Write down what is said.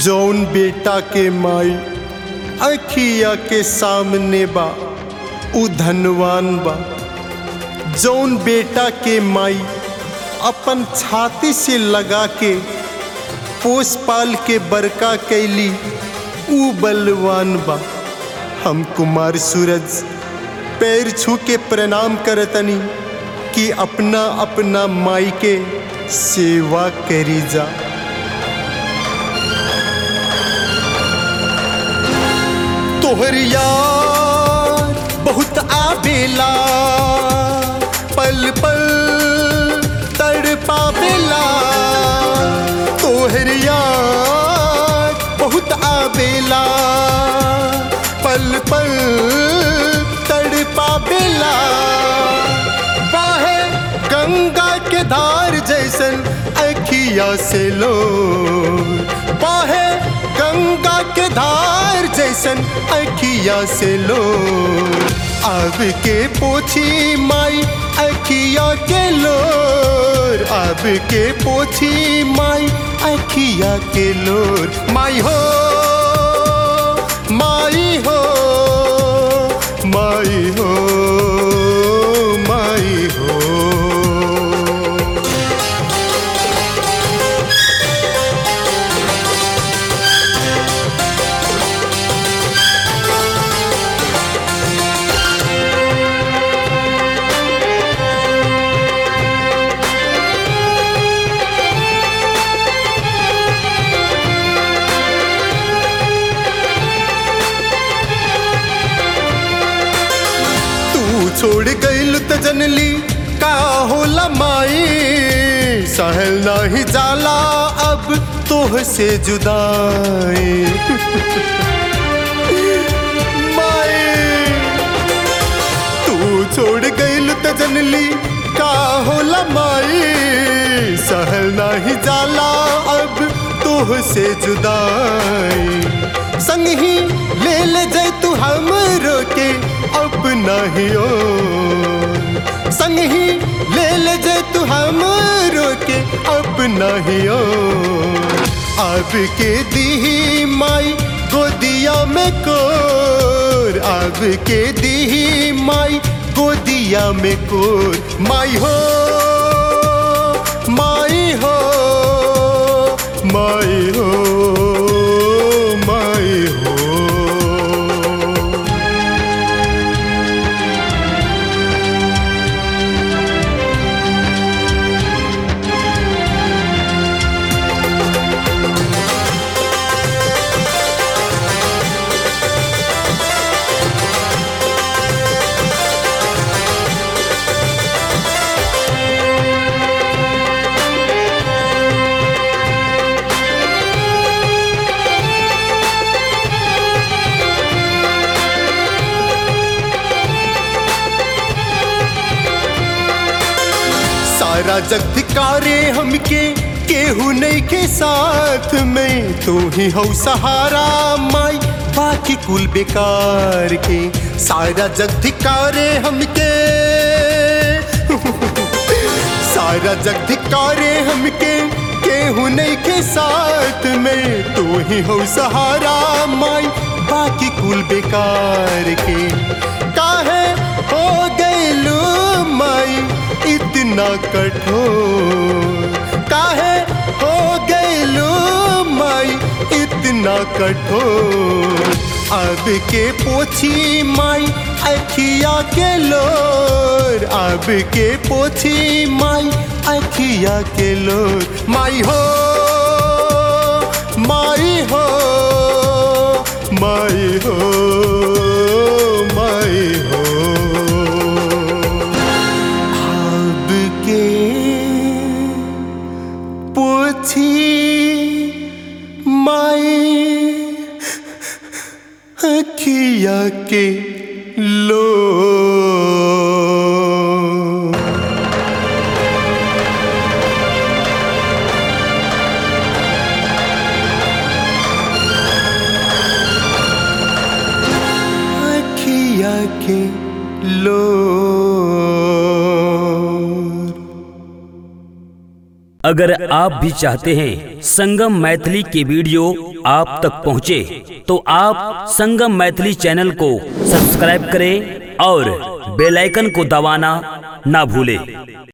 जौन बेटा के माई अखिया के सामने बा उ धनवान बा। जौन बेटा के माई अपन छाती से लगा के पोस पाल के बरका कैली उ बलवान बा। हम कुमार सूरज पैर छू के प्रणाम करतनी कि अपना अपना माई के सेवा करी जा। तोहर यार बहुत आवेला, पल पल तड़पावेला। तोहर यार बहुत आवेला, पल पल तड़पावेला। बाहे गंगा के धार जैसन अखिया से लो, बाहे गंगा के धार जैसन अखिया से लो। अब के पोछी माई अखिया के लोर, अब के पोछी माई अखिया के लोर। माई हो माई हो माई हो माई हो। छोड़ गइल त जनली का होला माई, सहल नाही जाला अब तोह से जुदाई। माई तू छोड़ गइल त जनली का होला माई, सहल नाही जाला अब तोह से जुदाई। संग ही ले जाए तू हमरो के अपना ही ओ, संग ही ले जाए तू हमरो के अपना ही ओ। अब के दी माई गोदिया में कोर, अब के दी माई गोदिया में कोर। माई हो माई हो माई हो माई हो। सारा जग धिकारे हमके केहू नहीं के साथ में, तू ही हो सहारा माई बाकी कुल बेकार के। सारा जग धिकारे हमके सारा जग धिकारे हमके केहू नहीं के साथ में, तू ही हो सहारा माई बाकी कुल बेकार के। काहे हो गइलू माई इतना कठोर, काहे हो गइलू माई इतना कठोर। अब के पोछी माई अखिया के लोर, अब के पोछी माई अखिया के लोर। माई हो माई हो माई हो माई हो। पोछी माई अखिया के लो। अखिया के लो। अगर आप भी चाहते हैं संगम मैथिली के वीडियो आप तक पहुंचे, तो आप संगम मैथिली चैनल को सब्सक्राइब करें और बेल आइकन को दबाना ना भूलें।